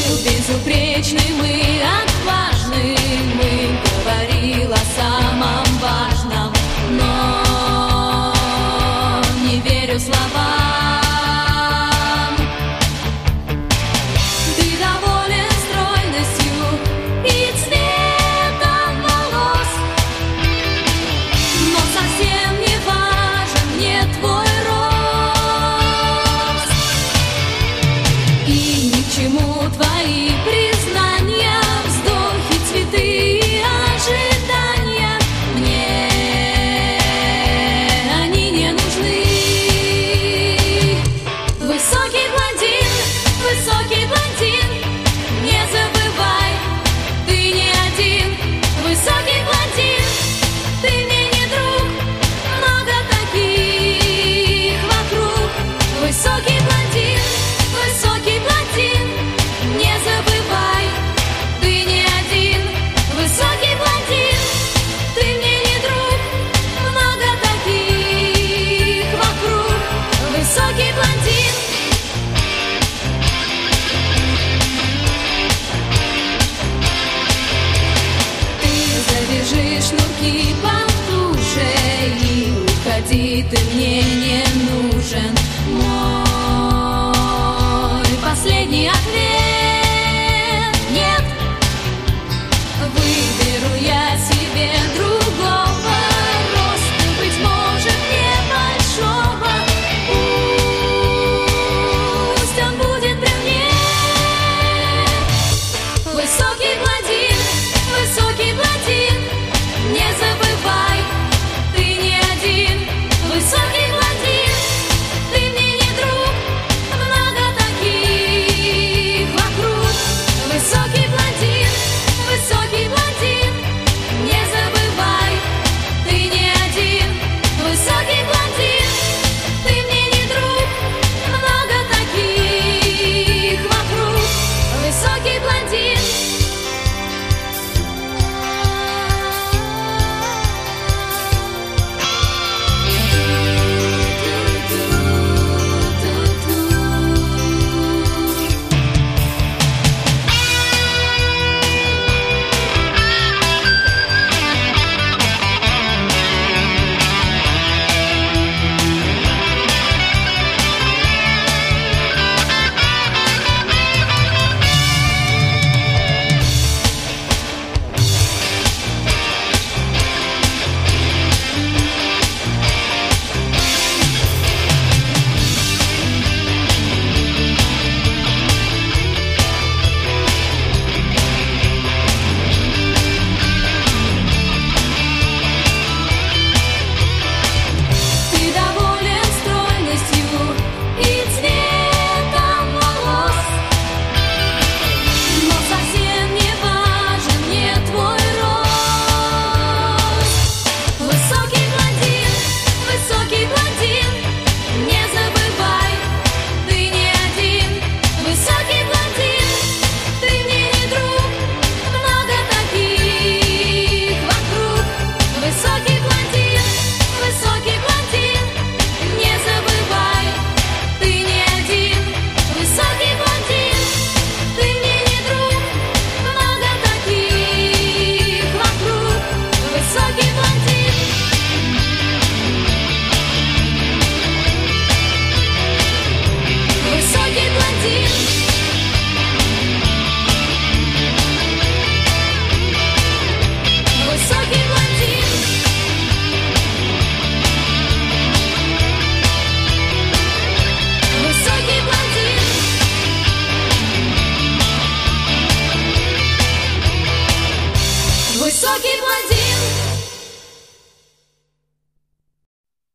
был безупречным и отважным, и говорил о самом важном, но не верю словам. Ты доволен стройностью и цветом волос, но совсем не важен мне твой рост. И ни к чему твои признания, вздохи, цветы и ожидания. Мне они не нужны. Высокий блондин, не забывай, ты не один. Высокий блондин, ты мне не друг, много таких вокруг. Высокий блондин, не забывай, ты не один. Высокий блондин, ты мне не друг, много таких вокруг. Высокий блондин. Ты завяжи шнурки потуже и уходи, ты мне не нужен. Мой последний ответ — нет. Выберу я себе другого роста, быть может, небольшого. Пусть он будет при мне. Высокий блондин, не забывай, ты не один. Высокий блондин, ты мне не друг, много таких вокруг. Высокий блондин, не забывай, ты не один. Высокий блондин, ты мне не друг, много таких вокруг. Высокий блондин. Ты доволен стройностью и цветом волос, но совсем не важен мне твой рост. Высокий блондин, не забывай, ты не один. Высокий блондин, ты мне не друг, много таких вокруг. Высокий блондин, не забывай, ты не один. Высокий блондин, ты мне не друг, много таких вокруг. Высокий блондин. Высокий блондин. Высокий блондин. Высокий блондин. Высокий блондин.